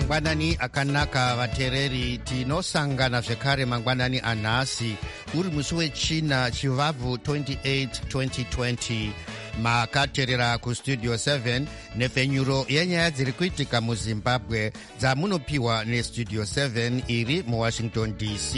mangwanani akanaka vateereri, tinosangana zvekare mangwanani anhasi uri musi wechina chivabvu 28 2020. makateerera kustudio 7 nepfenyuro yenyaya dziri kuitika muzimbabwe dzamunopiwa nestudio 7 iri muwashington dc.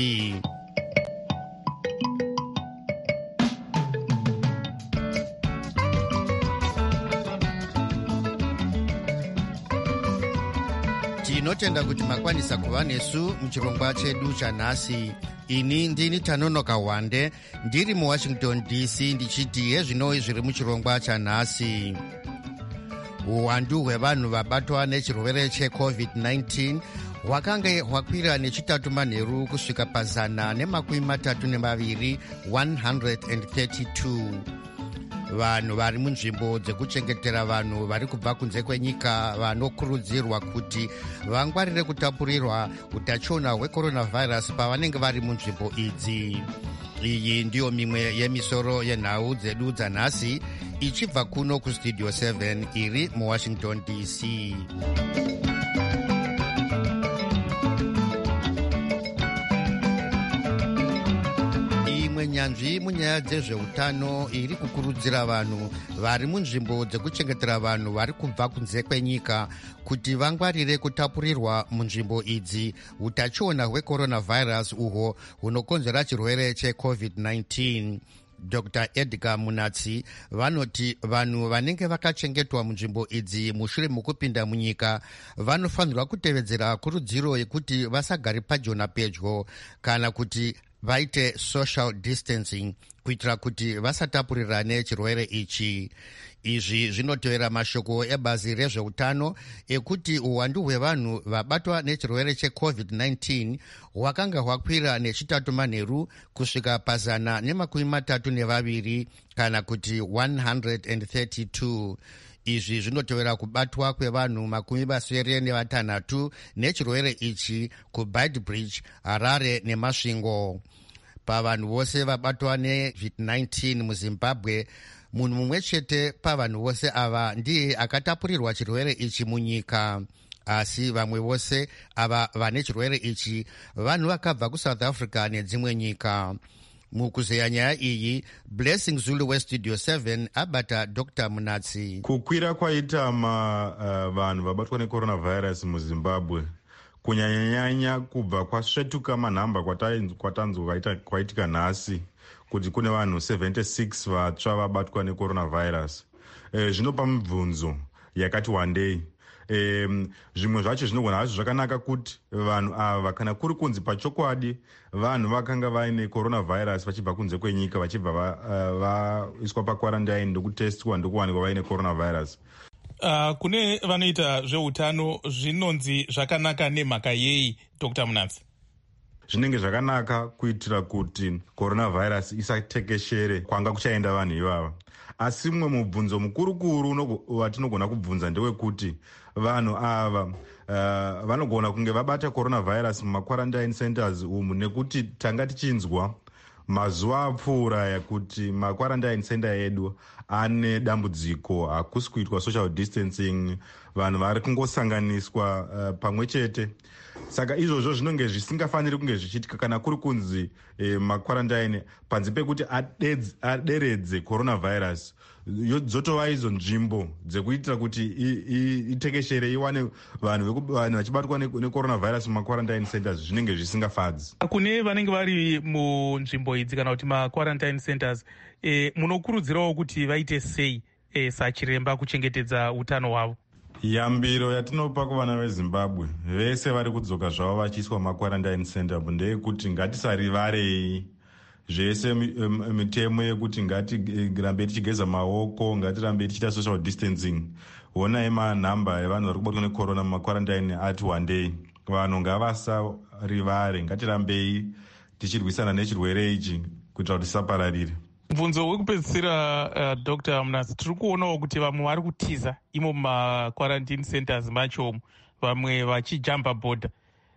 tinotenda kuti makwanisa kuva nesu muchirongwa chedu chanhasi. ini ndini Tanonoka Wande ndiri muwashington dc ndichiti yezvinoi zviri muchirongwa chanhasi. uwandu hwevanhu vabatwa nechirwere checovid-19 hwakange hwakwira nechitatu manheru kusvika pa132 132. vanhu vari munzvimbo dzekuchengetera vanhu vari kubva kunze kwenyika vanokurudzirwa kuti vangwarire kutapurirwa utachiona hwecoronavirus pavanenge vari munzvimbo idzi. iyi ndiyo mimwe yemisoro yenhau dzedu dzanhasi ichibva kuno kustudio 7 iri muwashington dc. nyanzvi munyaya dzezveutano iri kukurudzira vanhu vari munzvimbo dzekuchengetera vanhu vari kubva kunze kwenyika kuti vangwarire kutapurirwa munzvimbo idzi utachiona hwecoronavirus uhwo hunokonzera chirwere checovid-19. Dr. Edgar Munatsi vanoti vanhu vanenge vakachengetwa munzvimbo idzi mushure mukupinda munyika vanofanirwa kutevedzera kurudziro yekuti vasagare padyo napedyo kana kuti vaite social distancing kuitira kuti vasatapurirane chirwere ichi. izvi zvinotevera mashoko ebazi rezveutano ekuti uwandu hwevanhu vabatwa nechirwere checovid-19 hwakanga hwakwira nechitatu manheru kusvika pa132 kana kuti 132. izvi zvinotevera kubatwa kwevanhu 26 nechirwere ichi kuBeitbridge, Harare neMasvingo. pavanhu vose vabatwa neCovid-19 muzimbabwe munhu mumwe chete pavanhu vose ava ndiye akatapurirwa chirwere ichi munyika, asi vamwe vose ava vane chirwere ichi vanhu vakabva kuSouth Africa nedzimwe nyika. mukuzeya nyaya iyi Blessing Zulu westudio 7 abata Dr. Munatsi. kukwira kwaita vanhu vabatwa necoronavirus muzimbabwe kunyanyanyanya kubva kwasvetuka manhamba kwatanzwa kwaitika nhasi kuti kune vanhu 76 vatsva vabatwa necoronavirus. Zvinopa mibvunzo yakati wandei. Zvimwe zvacho zvinogona hazvo zvakanaka kuti vanhu ava kana kuri kunzi pachokwadi vanhu vakanga vaine coronavirus vachibva kunze kwenyika vachibva vaiswa pakwarantine ndokutestwa ndokuwanikwa vaine coronavirus. Kune vanoita zveutano zvinonzi zvakanaka nemhaka yei, Dr. Munatsi? zvinenge zvakanaka kuitira kuti coronavirus isatekeshere kwanga kuchaenda vanhu ivava. asi mumwe mubvunzo mukurukuru watinogona kubvunza ndewekuti vanhu ava vanogona kunge vabata coronavirus mumakwarantine centers umu nekuti tanga tichinzwa mazuva apfuura yakuti makwarantine center edu ane dambudziko, hakusi kuitwa social distancing, vanhu vari kungosanganiswa pamwe chete. saka izvozvo zvinonge zvisingafaniri kunge zvichiitika kana kuri kunzi makwarantine panze pekuti aderedze coronavirus dzotova idzo nzvimbo dzekuitira kuti itekeshere iwane vanhu vachibatwa necoronavirus mumakwarantine centers zvinenge zvisingafadzi. kune vanenge vari munzvimbo idzi kana kuti makwarantine centers munokurudzirawo kuti vaite sei sachiremba kuchengetedza utano hwavo? yambiro yatinopa kuvana vezimbabwe vese vari kudzoka zvavo vachiiswa makwarantine center ndeyekuti ngatisarivarei zvese mitemo yekuti ngatirambe tichigeza maoko, ngatirambe tichiita social distancing. honai manhamba evanhu vari kubatwa necorona mumakwarantine ati wandei. vanhu ngavasarivare, ngatirambei tichirwisana nechirwere ichi kuitira kuti tisapararire. Mubvunzo wekupedzisira Dr. Munatsi, tiri kuonawo kuti vamwe vari kutiza imo mumakwarantine centers macho, vamwe vachijamba bhodha.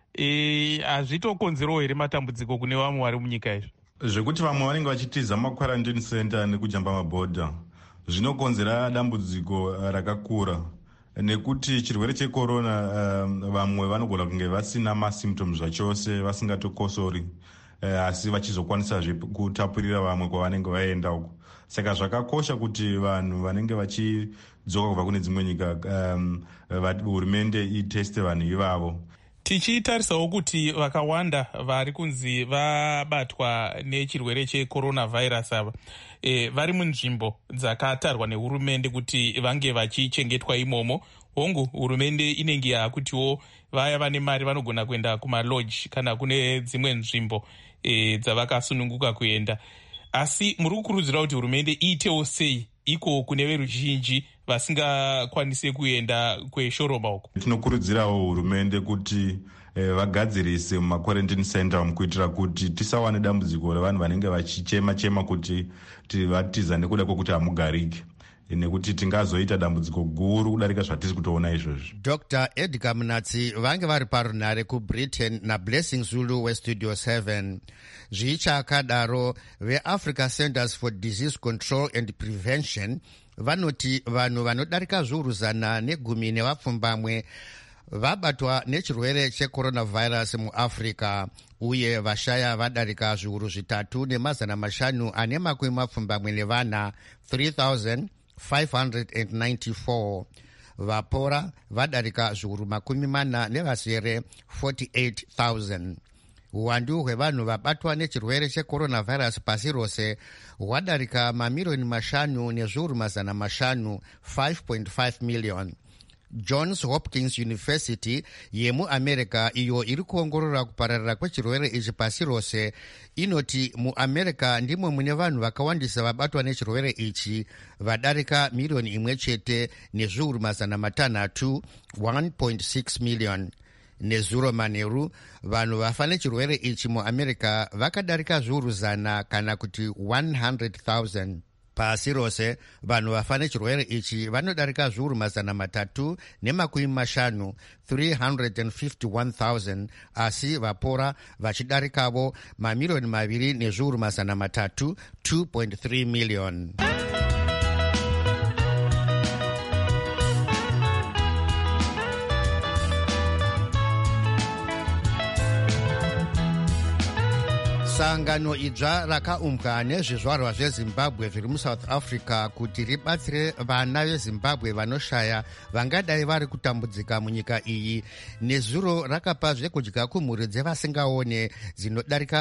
Hazvitokonzerawo here matambudziko kune vamwe vari munyika izvi? zvekuti vamwe vanenge vachitiza makwarantine center nekujamba mabhodha zvinokonzera dambudziko rakakura. nekuti chirwere chekorona vamwe vanogona kunge vasina masymptoms zvachose, vasingatokosori, asi vachizokwanisazve kutapurira vamwe kwavanenge vaenda uko. Saka zvakakosha kuti vanhu vanenge vachidzoka kubva kune dzimwe nyika hurumende iteste vanhu ivavo. Tichitarisawo kuti vakawanda vari kunzi vabatwa nechirwere checoronavirus ava vari munzvimbo dzakatarwa nehurumende kuti vange vachichengetwa imomo. Hongu, hurumende inenge yakutiwo vaya vane mari vanogona kuenda kumalodge kana kune dzimwe nzvimbo dzavakasununguka kuenda. Asi muri kukurudzira kuti hurumende iitewo sei iko kune veruzhinji vasingakwanise kuenda kweshoroma uko? Tinokurudzirawo hurumende kuti vagadzirise mumaquarantine center kuitira kuti tisawane dambudziko revanhu vanenge vachichema kuti vatiza nekuda kwekuti hamugariki, nekuti tingazoita dambudziko guru kudarika zvatiri kutoona izvozvi. Dr. Edgar Munatsi vange vari parunhare kuBritain naBlessing Zulu weStudio 7. Zvichakadaro, veAfrica Centers for Disease Control and Prevention vanoti vanhu vanodarika zviuru 110 vabatwa nechirwere checoronavirus muAfrica, uye vashaya vadarika zviuru 3,524 3,594. Vapora vadarika zviuru 48,000. Uwandu hwevanhu vabatwa nechirwere checoronavirus pasi rose hwadarika mamirioni 5 nezviuru 500, 5.5 million. Johns Hopkins University yemuAmerica, iyo iri kuongorora kupararira kwechirwere ichi pasi rose, inoti muAmerica ndimo mune vanhu vakawandisa vabatwa nechirwere ichi, vadarika milioni 1 nezviuru 600, 1.6 million. Nezuro manheru vanhu vafa nechirwere ichi muAmerica vakadarika zviuru 100 kana kuti 100,000. Pasi rose vanhu vafa nechirwere ichi vanodarika zviuru 350, 351,000, asi vapora vachidarikavo mamirioni 2 nezviuru 300, 2.3 million. Sangano idzva rakaumbwa nezvizvarwa zveZimbabwe zviri muSouth Africa kuti ribatsire vana veZimbabwe vanoshaya vangadai vari kutambudzika munyika iyi. Nezuro rakapa zvekudya kumhuri dzevasingaone dzinodarika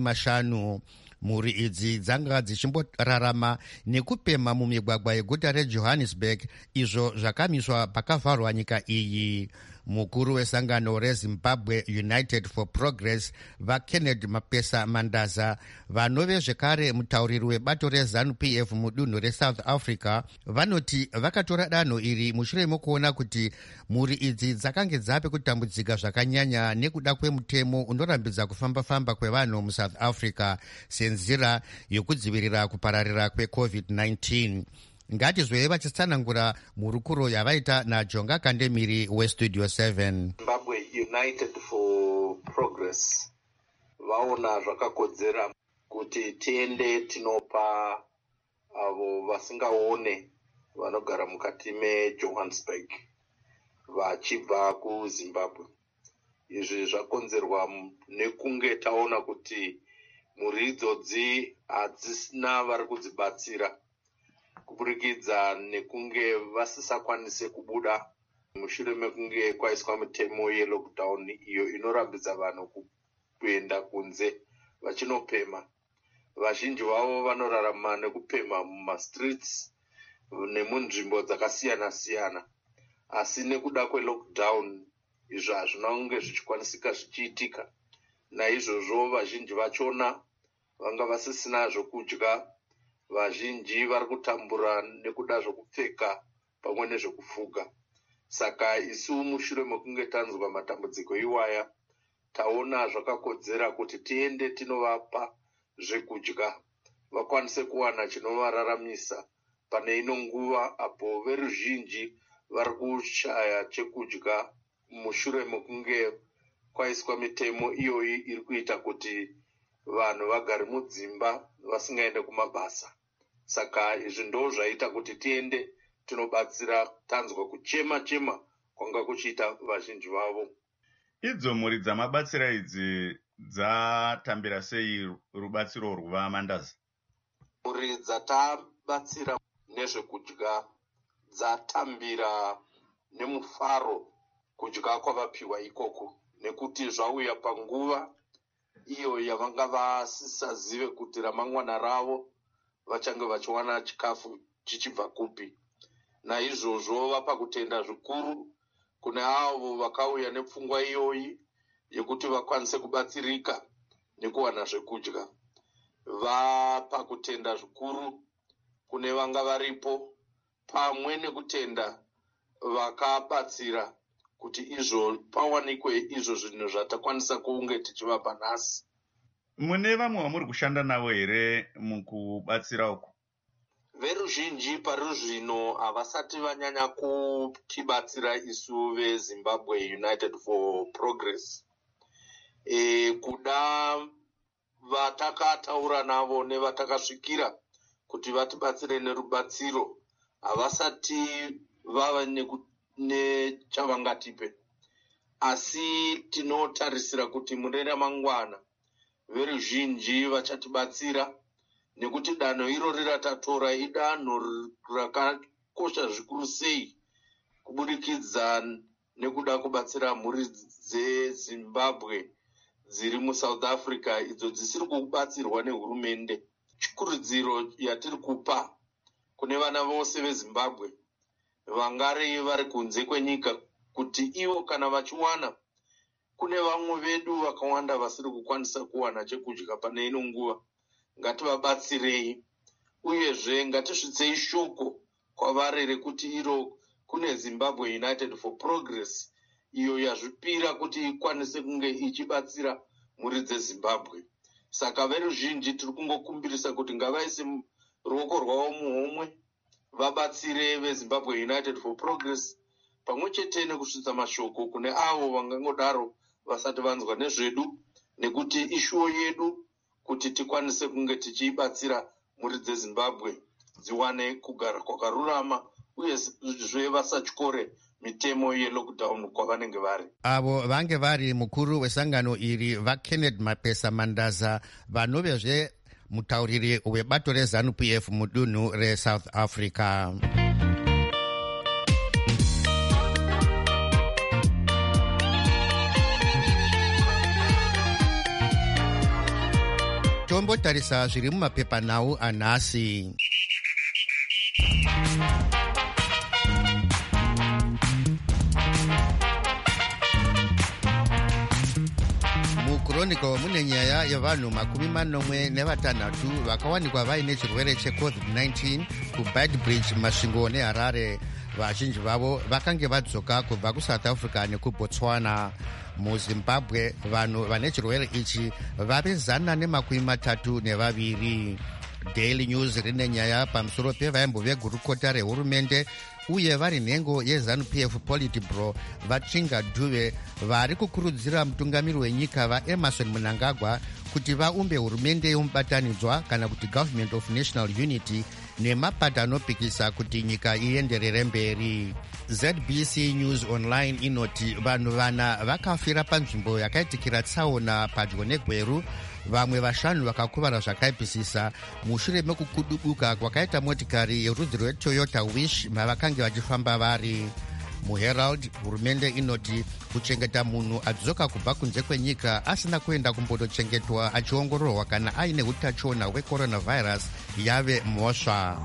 50. Mhuri idzi dzanga dzichimborarama nekupema mumigwagwa yeguta reJohannesburg, izvo zvakamiswa pakavharwa nyika iyi. Mukuru wesangano reZimbabwe United for Progress vaKennedy Mapesa Mandaza, vanove zvekare mutauriri webato reZANU-PF mudunhu reSouth Africa, vanoti vakatora danho iri mushure mokuona kuti mhuri idzi dzakange dzape kutambudzika zvakanyanya nekuda kwemutemo unorambidza kufamba-famba kwevanhu muSouth Africa senzira yokudzivirira kupararira kweCovid-19. Ngatizwe vachitsanangura mhurukuro yavaita naJonga Kandemiri weStudio 7. Zimbabwe United for Progress vaona zvakakodzera kuti tiende tinopa avo vasingaone vanogara mukati meJohannesburg vachibva kuZimbabwe. Izvi zvakonzerwa nekunge taona kuti mhuri idzodzi hadzisina vari kudzibatsira kuburikidza nekunge vasisakwanise kubuda mushure mekunge kwaiswa mitemo yelockdown iyo inorambidza vanhu kuenda kunze vachinopema. Vazhinji vavo vanorarama nekupema mumastreets nemunzvimbo dzakasiyana-siyana, asi nekuda kwelockdown izvo hazvina kunge zvichikwanisika zvichiitika. Naizvozvo vazhinji vachona vanga vasisina zvokudya. Vazhinji vari kutambura nekuda zvokupfeka pamwe nezvokufuga. Saka isu mushure mekunge tanzwa matambudziko iwaya, taona zvakakodzera kuti tiende tinovapa zvekudya vakwanise kuwana chinovararamisa pane ino nguva apo veruzhinji vari kushaya chekudya mushure mekunge kwaiswa mitemo iyoyi iri kuita kuti vanhu vagare mudzimba vasingaende kumabasa. Saka izvi ndo zvaita kuti tiende tinobatsira tanzwa kuchema kwanga kuchiita vazhinji vavo. Idzo mhuri dzamabatsira idzi dzatambira sei rubatsiro rwavamandazi? Mhuri dzatabatsira nezvekudya dzatambira nemufaro kudya kwavapiwa ikoko, nekuti zvauya panguva iyo yavanga vasisazive kuti ramangwana ravo vachange vachiwana chikafu chichibva kupi. Naizvozvo vapa kutenda zvikuru kune avo vakauya nepfungwa iyoyi yekuti vakwanise kubatsirika nekuwana zvekudya. Vapa kutenda zvikuru kune vanga varipo, pamwe nekutenda vakabatsira kuti izvo pawanikwe izvo zvinhu zvatakwanisa kunge tichivapa nhasi. Mune vamwe vamuri kushanda navo here mukubatsira uku? Veruzhinji pari zvino havasati vanyanya kutibatsira isu veZimbabwe United for Progress. Kuda vatakataura navo nevatakasvikira kuti vatibatsire nerubatsiro, havasati vava nechavangatipe. Asi tinotarisira kuti mune ramangwana veruzhinji vachatibatsira, nekuti danho irori ratatora idanho rakakosha zvikuru sei kubudikidza nekuda kubatsira mhuri dzeZimbabwe dziri muSouth Africa idzo dzisiri kubatsirwa nehurumende. Chikurudziro yatiri kupa kune vana vose veZimbabwe vangari vari kunze kwenyika kuti ivo kana vachiwana, kune vamwe vedu vakawanda vasiri kukwanisa kuwana chekudya pane ino nguva, ngativabatsirei. Uyezve ngatisvitsei shoko kwavari rekuti iro kune Zimbabwe United for Progress iyo yazvipira kuti ikwanise kunge ichibatsira mhuri dzeZimbabwe. Saka veruzhinji tiri kungokumbirisa kuti ngavaise ruoko rwavo muhomwe vabatsire veZimbabwe United for Progress, pamwe chete nekusvitsa mashoko kune avo vangangodaro vasati vanzwa nezvedu, nekuti ishuwo yedu kuti tikwanise kunge tichibatsira mhuri dzeZimbabwe dziwane kugara kwakarurama, uyezve vasatyore mitemo yelockdown kwavanenge vari. Avo vange vari mukuru wesangano iri vaKenneth Mapesa Mandaza, vanovezve mutauriri webato reZANU-PF mudunhu reSouth Africa. Tombotarisa zviri mumapepanhau anhasi. Chronicle mune nyaya yevanhu 46 vakawanikwa vaine chirwere cheCovid-19 kuBadbridge, Masvingo neHarare. Vazhinji vavo vakange vadzoka kubva kuSouth Africa nekuBotswana. MuZimbabwe vanhu vane chirwere ichi vave 132. Daily News rine nyaya pamusoro pevaimbo vegurukota rehurumende uye vari nhengo yeZANU-PF Politburo vaChinga Dube vari kukurudzira mutungamiri wenyika vaEmmerson Mnangagwa kuti vaumbe hurumende yomubatanidzwa kana kuti Government of National Unity nemapato anopikisa kuti nyika ienderere mberi. ZBC News Online inoti vanhu 4 vakafira panzvimbo yakaitikira tsaona padyo neGweru, vamwe 5 vakakuvara zvakaipisisa mushure mekukudubuka kwakaita motikari yerudzi rweToyota Wish mavakange vachifamba vari. MuHerald hurumende inoti kuchengeta munhu adzoka kubva kunze kwenyika asina kuenda kumbotochengetwa achiongororwa kana aine utachiona hwecoronavirus yave mhosva.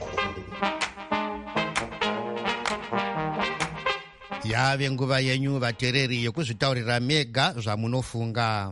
Yave nguva yenyu vateereri yekuzvitaurira mega zvamunofunga.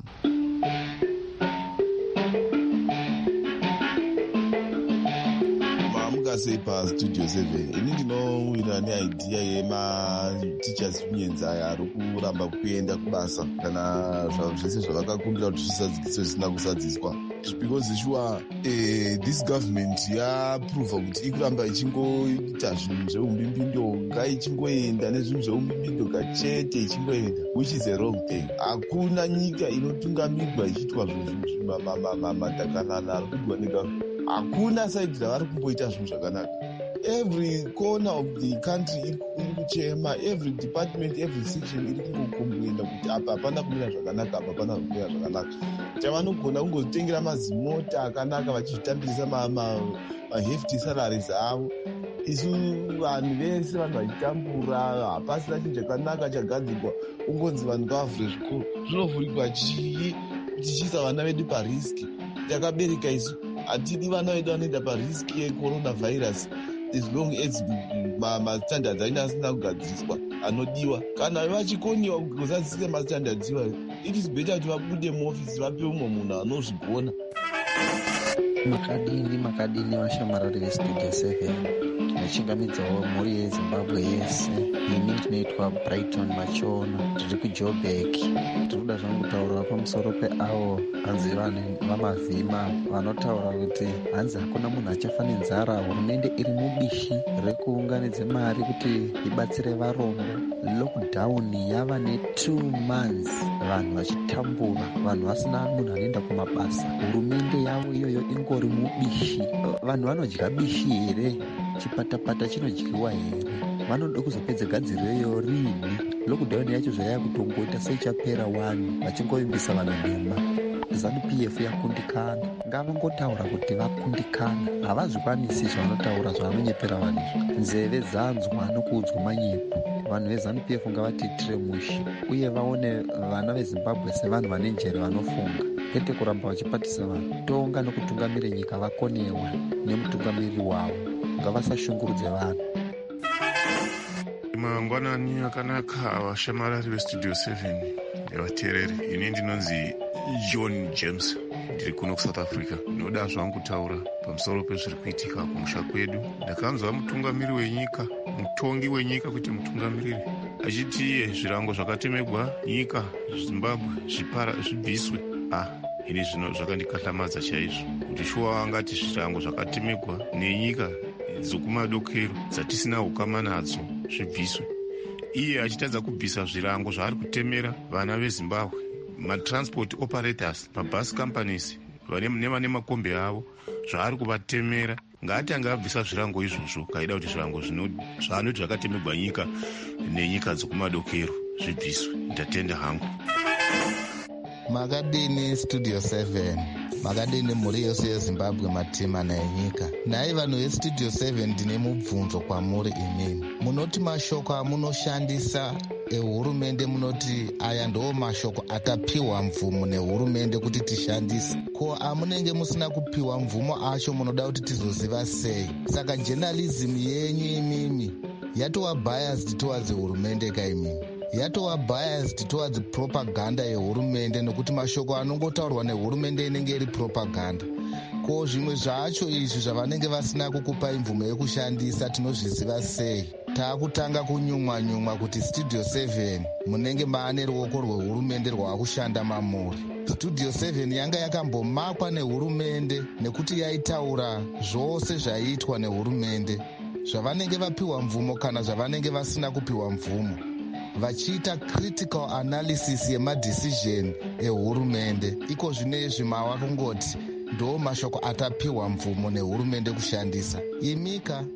sei pastudio 7 ini ndinowira neidea yematichers unions aya ari kuramba kuenda kubasa kana zvanhu zvese zvavakakumbira kuti zvisadzikiswe zvisina kusadziswa, because sure this government yaprova kuti ikuramba ichingoita zvinhu zveumbimbindoga, ngaichingoenda nezvinhu zveumbimbindoga chete ichingoenda, which is a wrong thing. Hakuna nyika inotungamirwa ichiitwa matakanana ari kudiwa negovernment. Hakuna saidi ravari kumboita zvinhu zvakanaka. every corner of the country iri kuchema, every department, every section iri kungokomplaina kuti apa hapana kumira zvakanaka, apa hapana kumira zvakanaka. Chavanogona kungozvitengera mazimota akanaka vachizvitambirisa mahefty salaries avo. Isu vanhu vese vanhu vachitambura, hapasina chinhu chakanaka chagadzirwa, kungonzi vanhu ngavavhure zvikoro. Zvinovhurigwa chii? Tichiisa vana vedu pariski. Takabereka isu, hatidi vana vedu vanoenda pariski yecoronavirus as long as mastandards aina asina kugadziriswa anodiwa. Kana vachikoniwa kuzadzisa mastandards iwayo, it is better kuti vabude muofisi vape umwe munhu anozvigona. Makadini vashamarari vestudio 7 vachingamidzawo mhuri yezimbabwe yese. Ini ndinoitwa Brighton Machona, tiri kuJoburg. Tiri kuda zvangu kutaura pamusoro peavo hanzi vamavhima vanotaura kuti hanzi hakuna munhu achafa nenzara. Hurumende iri mubishi rekuunganidza mari kuti ibatsire varombo. Lockdown yava ne2 months, vanhu vachitambura, vanhu vasina munhu anoenda kumabasa. Hurumende yavo iyoyo ingori mubishi. Vanhu vanodya bishi here? Chipatapata chinodyiwa here? Vanoda kuzopedza gadzirireyo rini? Lockdown yacho zvaya kutongoita seichapera 1 vachingovimbisa vanhu nhema. ZANU-PF yakundikana. Ngavangotaura kuti vakundikana. Havazvikwanisi zvavanotaura zvavanonyepera vanhu. Nzeve dzanzwa nokuudzwa manyepo. Vanhu veZANU-PF ngavatiitire mushi uye vaone vana veZimbabwe sevanhu vane njere vanofunga, kwete kuramba vachipatisa vanhu. Tonga nokutungamira nyika vakonewa nemutungamiri wavo, ngavasashungurudze vanhu. Mangwanani akanaka vashamarari vestudio 7 nevateereri. Ini ndinonzi John James, ndiri kuno kuSouth Africa. Ndinoda zvangu kutaura pamusoro pezviri kuitika kumusha kwedu. Ndakanzwa mutungamiri wenyika, mutongi wenyika kuti mutungamiriri achiti zvirango zvakatemegwa nyika Zimbabwe zvibviswe. Ini zvino zvakandikatlamadza chaizvo kuti shuwa angati zvirango zvakatemegwa nenyika dzokumadokero dzatisina ukama nadzo zvibviswe. Iye achitadza kubvisa zvirango zvaari kutemera vana veZimbabwe, matransport operators, mabus companies nevane makombi avo zvaari kuvatemera. Ngati angabvisa zvirango izvozvo, kaida kuti zvirango zvaanoti zvakatemegwa nyika nenyika dzokumadokero zvibviswe. Ndatenda hangu. Makadini studio 7, makadini mhuri yose yeZimbabwe, matemana enyika. Nhai vanhu vestudio 7, ndine mubvunzo kwamuri imimi. Munoti mashoko amunoshandisa ehurumende, munoti aya ndo mashoko atapiwa mvumo nehurumende kuti tishandise. Ko amunenge musina kupiwa mvumo acho munoda kuti tizoziva sei? Saka journalism yenyu imimi yatova biased towards hurumende kaimimi, yatova biased towards propaganda yehurumende, nokuti mashoko anongotaurwa nehurumende inenge iri propaganda. Ko zvimwe zvacho izvi zvavanenge vasina kukupai mvumo yekushandisa tinozviziva sei? Taakutanga kunyumwa kuti studio 7 munenge maane ruoko rwehurumende rwaakushanda mamuri. Studio 7 yanga yakambomakwa nehurumende nekuti yaitaura zvose zvaiitwa nehurumende, zvavanenge vapiwa mvumo kana zvavanenge vasina kupiwa mvumo, vachiita critical analysis yemadecision ehurumende. Iko zvinezvi mava kungoti ndo mashoko atapiwa mvumo nehurumende kushandisa. Imika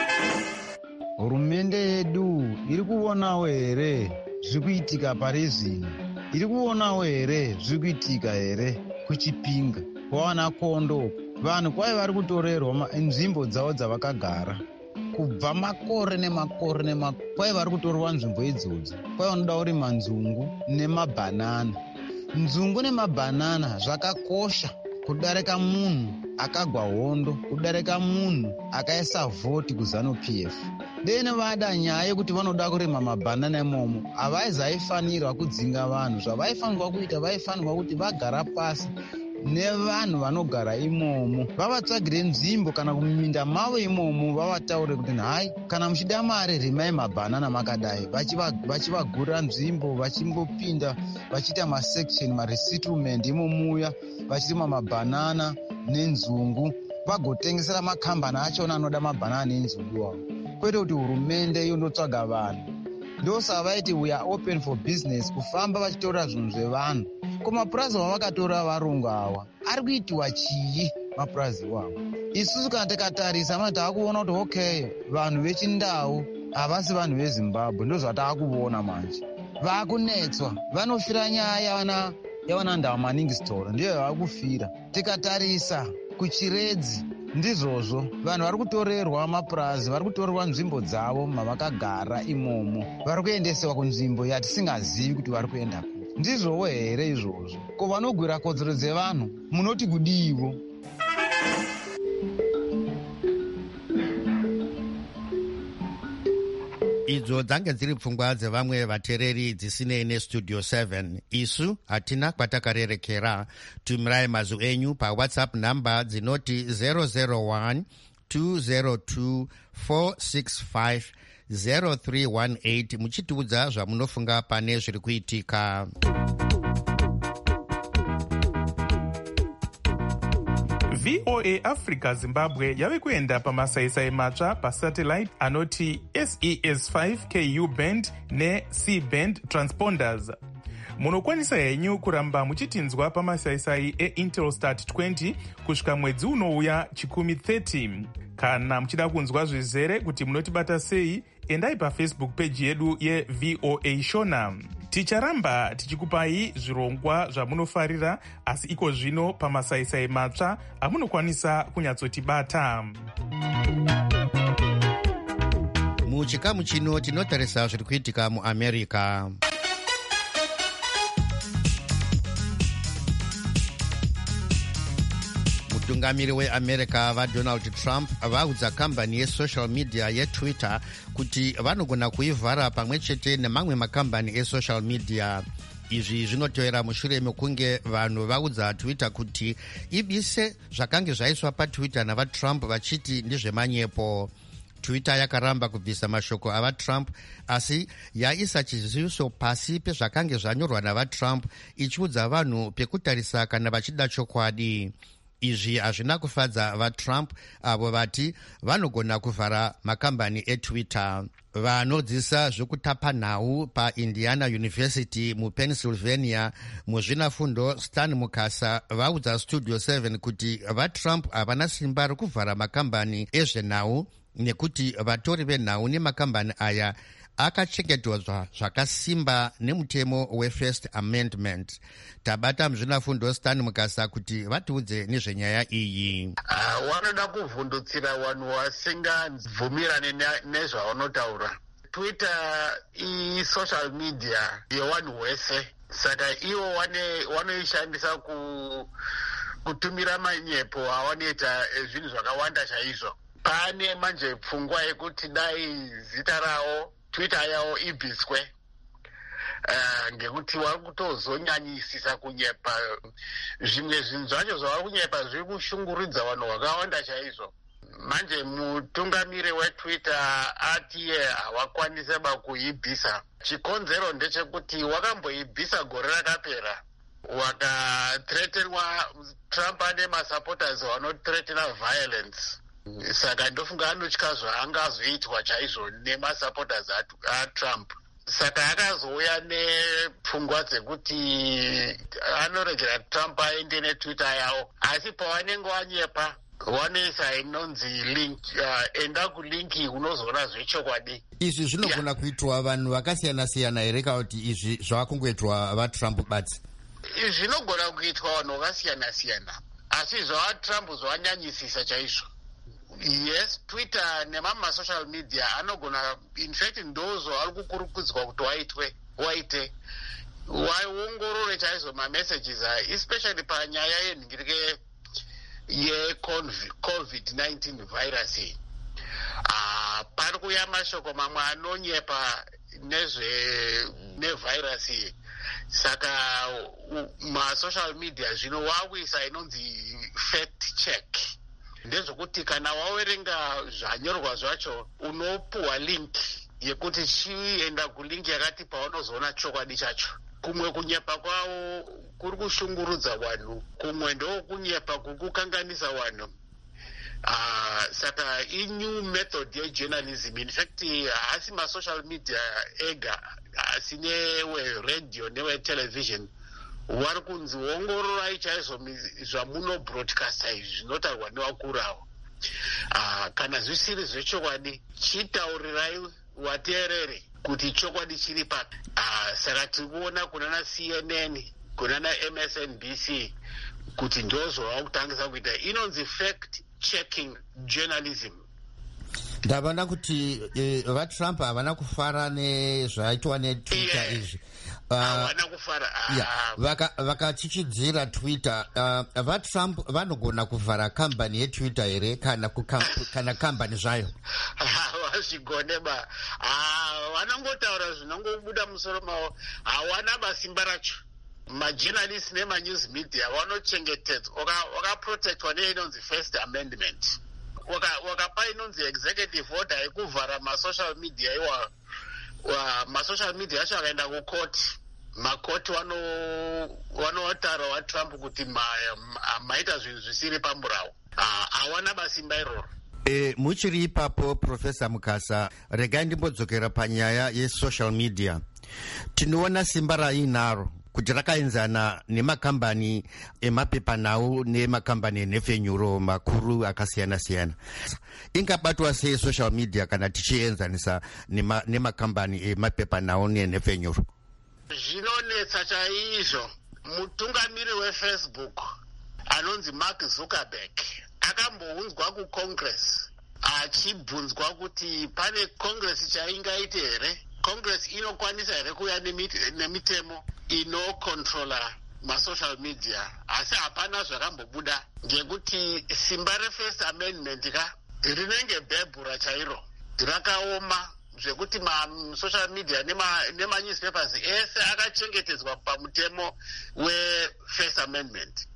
hurumende yedu iri kuonawo here zviri kuitika parizini? Iri kuonawo here zviri kuitika here kuChipinga kwawana kondo? Vanhu kwai vari kutorerwa nzvimbo dzavo dzavakagara kubva makore nemakore kwai vari kutorwa nzvimbo idzodzo. Kwai vanoda kurima nzungu nemabhanana. Nzungu nemabhanana zvakakosha kudarika munhu akagwa hondo, kudarika munhu akaisa vhoti kuZANU-PF. Deni vada nyaya yekuti vanoda kurima mabhanana imomo, havaifanirwa kudzinga vanhu. Zvavaifanirwa kuita, vaifanirwa kuti vagara pasi nevanhu vanogara imomo, vavatsvagire nzvimbo kana kuminda mavo imomo, vavataure kuti nhai, kana muchida mari rimai mabhanana makadai, vachivagurira nzvimbo, vachimbopinda vachiita masection, maresettlement imomuya, vachirima mabhanana nenzungu, vagotengesera makambani achona anoda mabhanana nenzungu iwawo. Kwete kuti hurumende yondotsvaga vanhu. Ndosa vaiti we are open for business, kufamba vachitora zvinhu zvevanhu. Komapurazi vavakatora varungu awa ari kuitiwa chii? mapurazi iwavo. Isusu kana tikatarisa mana taakuona kuti okay, vanhu vechindau havasi vanhu vezimbabwe, ndozvatakuona manje. Vakunetswa, vanofira nyaya yavana ndau maningistora, ndiyo yavakufira. Tikatarisa kuchiredzi ndizvozvo, vanhu vari kutorerwa mapurazi, vari kutorerwa nzvimbo dzavo mavakagara imomo, vari kuendesewa kunzvimbo yatisingazivi kuti vari kuenda ku. Ndizvowo here izvozvo? Ko vanogwira kodzero dzevanhu munoti kudivo? idzo dzange dziri pfungwa dzevamwe vateereri dzisinei nestudio 7. isu hatina kwatakarerekera. tumirai mazwi enyu pawhatsapp namba dzinoti 001 202 465 0318 muchitiudza zvamunofunga pane zviri kuitika. VOA Africa Zimbabwe yave kuenda pamasaisai matsva pasatellite anoti SES5 KU band neC band transponders. Munokwanisa henyu kuramba muchitinzwa pamasaisai eIntelsat 20 kusvika mwedzi unouya chikumi 30. Kana muchida kunzwa zvizere kuti munotibata sei, endai paFacebook page yedu yeVOA Shona. Ticharamba tichikupai zvirongwa zvamunofarira, asi iko zvino pamasaisai matsva amunokwanisa kunyatsotibata. Muchikamu chino tinotarisa zviri kuitika muAmerica. Mutungamiri weAmerica vaDonald Trump vaudza kambani yesocial media yeTwitter kuti vanogona kuivhara pamwe chete nemamwe makambani esocial media. Izvi zvinotevera mushure mekunge vanhu vaudza Twitter kuti ibise zvakange zvaiswa paTwitter navaTrump vachiti ndezvemanyepo. Twitter yakaramba kubvisa mashoko avaTrump, asi yaisa chiziviso pasi pezvakange zvanyorwa navaTrump, ichiudza vanhu pekutarisa kana vachida chokwadi. Izvi hazvina kufadza vaTrump avo vati vanogona kuvhara makambani eTwitter. Vanodzisa zvekutapa nhau paIndiana University muPennsylvania muzvinafundo Stan Mukasa vaudza Studio 7 kuti vaTrump havana simba rekuvhara makambani ezvenhau nekuti vatori venhau nemakambani aya akachengetedzwa zvakasimba nemutemo weFirst Amendment. Tabata muzvinafundo Stan Mukasa kuti vatiudze nezvenyaya iyi. Vanoda kuvhundutsira vanhu vasingabvumirane nezvavanotaura. Twitter isocial media yevanhu vese, saka ivo vanoishandisa kutumira manyepo avanoita zvinhu zvakawanda chaizvo. Pane manje pfungwa yekuti dai zita ravo Twitter yavo ibviswe, ngekuti vari kutozonyanyisisa kunyepa. Zvimwe zvinhu zvacho zvavari kunyepa zviri kushunguridza vanhu vakawanda chaizvo. Manje mutungamiri weTwitter ati havakwanise kuibvisa. Chikonzero ndechekuti wakamboibvisa gore rakapera, wakatretenwa. Trump ane masupporters vanotretena violence. Saka ndofunga anotya zvaangazoitwa chaizvo nemasupporters aTrump. Saka akazouya nepfungwa dzekuti anoregera Trump aende neTwitter yavo, asi pavanenge vanyepa vanoisa inonzi link, enda kulinki unozoona zvechokwadi. Izvi zvinogona kuitwa vanhu vakasiyana-siyana here kana kuti izvi zvavakungoitwa vaTrump basi? Zvinogona kuitwa vanhu vakasiyana-siyana, asi zvavaTrump zvavanyanyisisa chaizvo. Yes, Twitter nemama social media anogona, in fact ndozvo ari kukurukudzwa kuti waite waongorore chaizvo mamessages especially panyaya yenhingirike yeCovid-19 virus. Pari kuya mashoko mamwe anonyepa nevirus. Saka masocial media zvino wakuisa inonzi fact check. Ndezvokuti kana wawerenga zvanyorwa zvacho unopuwa link yekuti chienda kulinki yakati paunozoona chokwadi chacho. Kumwe kunyepa kwavo kuri kushungurudza vanhu, kumwe ndo kunyepa kuri kukanganisa vanhu. Saka new method yejournalism, in fact hasi masocial media ega, asi newe radio newe television vari kunzi ongororai chaizvo zvamunobroadcasta izvi zvinotaurwa nevakuru avo. Kana zvisiri zvechokwadi, chitaurirai wateerere kuti chokwadi chiri papi. Saka tiri kuona kunana CNN, kunana MSNBC kuti ndozvava kutangisa kuita, inonzi fact checking journalism. Ndavana kuti vaTrump havana kufara nezvaitwa neTwitter izvi. Havana kufara. Vakachichidzira Twitter. VaTrump vanogona kuvhara kambani yeTwitter here kana kambani zvayo? Zvigone ba. Vanongotaura zvinongobuda musoro mavo. Hawana basimba racho. Majournalists nemanews media vanochengetedzwa, wakaprotectwa neinonzi First Amendment. Wakapa inonzi executive order yekuvhara masocial media iwayo. Masocial media acho akaenda kukoti, makoti vanotaura vaTrump kuti maita zvinhu zvisiri pamurawo. Hawana basimba iroro. Muchiri ipapo, Profesa Mukasa, regai ndimbodzokera panyaya yesocial media. Tinoona simba rainaro kuti rakaenzana nemakambani emapepanhau nemakambani enhefenyuro makuru akasiyana-siyana. Ingabatwa sei social media kana tichienzanisa nemakambani emapepanhau nenhefenyuro? Zvinonetsa chaizvo. Mutungamiri weFacebook anonzi Mark Zuckerberg akambounzwa kuCongress achibvunzwa kuti pane Congress chaingaite here, Congress inokwanisa here kuya nemitemo inokontrola masocial media. Asi hapana zvakambobuda, ngekuti simba reFirst Amendment rinenge bhebhura chairo, rakaoma zvekuti masocial media nemanewspapers ese akachengetedzwa pamutemo weFirst Amendment.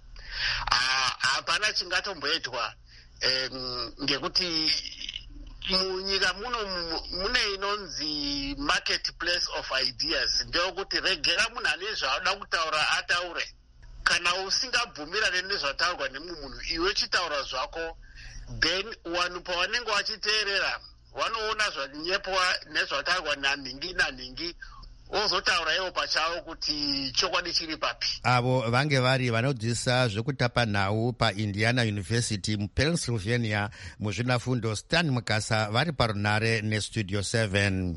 Hapana chingatomboitwa ngekuti munyika mune inonzi marketplace of ideas, ndeyokuti regera munhu ane zvaada kutaura ataure. Kana usingabvumirane nezvataurwa nemumwe munhu, iwe chitaura zvako, then vanhu pavanenge vachiteerera vanoona zvanyepwa nezvataurwa naningi, ozotaura ivo pachavo kuti chokwadi chiri papi. Avo vange vari vanodzidzisa zvekutapa nhau paIndiana University muPennsylvania muzvinafundo. Stan Mukasa vari parunare neStudio 7.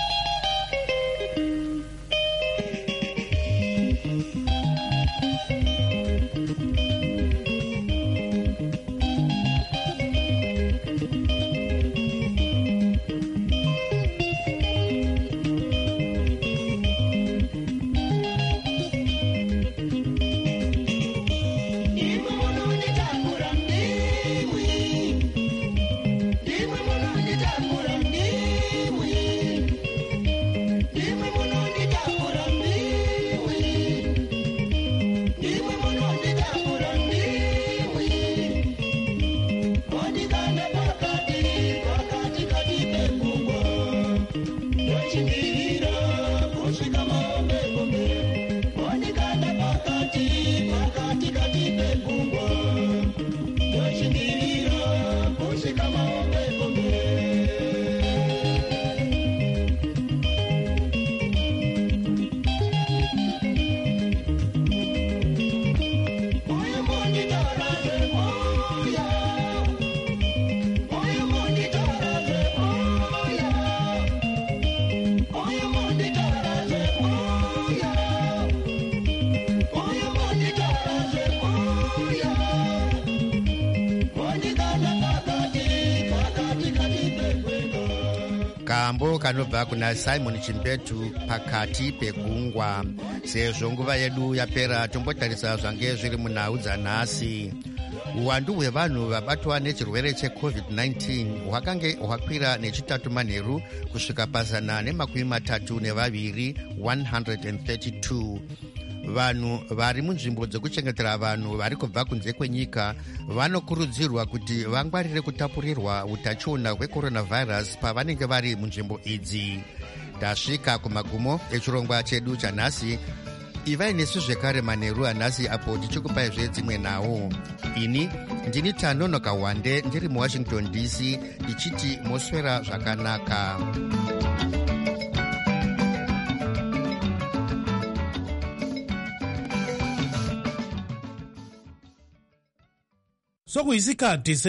Kambo kanobva kuna Simon Chimbetu, pakati pegungwa. Sezvo nguva yedu yapera, tombotarisa zvange zviri munhau dzanhasi. Uwandu hwevanhu vabatwa nechirwere cheCovid-19 hwakange hwakwira nechitatu manheru kusvika pazana nemakumi 132. Vanhu vari munzvimbo dzekuchengetera vanhu vari kubva kunze kwenyika vanokurudzirwa kuti vangwarire kutapurirwa utachiona hwecoronavirus pavanenge vari munzvimbo idzi. Tasvika kumagumo echirongwa chedu chanhasi. Ivai nesu zvekare manheru anhasi apo tichikupai dzimwe nhau. Ini ndini Tanonoka Wande ndiri muWashington DC ndichiti moswera zvakanaka. sokuyisikhathi